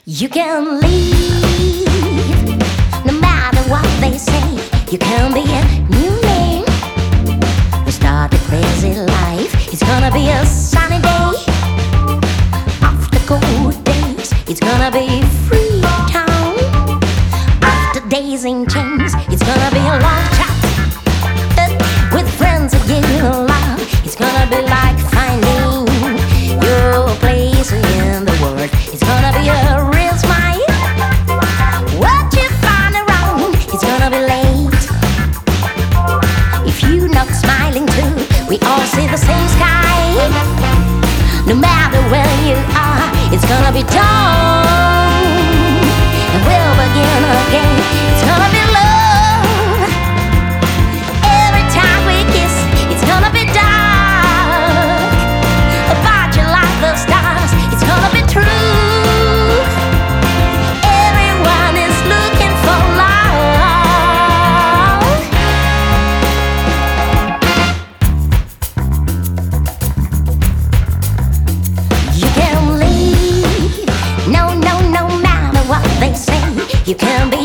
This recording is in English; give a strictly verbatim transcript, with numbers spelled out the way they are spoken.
You can leave, no matter what they say. You can be a new man, we start a crazy life. It's gonna be a sunny day, after cold days. It's gonna be free town, after days in chains. It's gonna be a long chat uh, with friends again in love. It's gonna be like finding your place in the world. It's gonna be a real smile. What you find around, it's gonna be late. If you're not smiling too, we all see the same sky. No matter where you are, it's gonna be dawn, and we'll begin again. It's gonna be love. Every time we kiss, it's gonna be dark. But you like the stars, it's gonna be true. Everyone is looking for love. You can leave, no, no, no matter what they say. You can be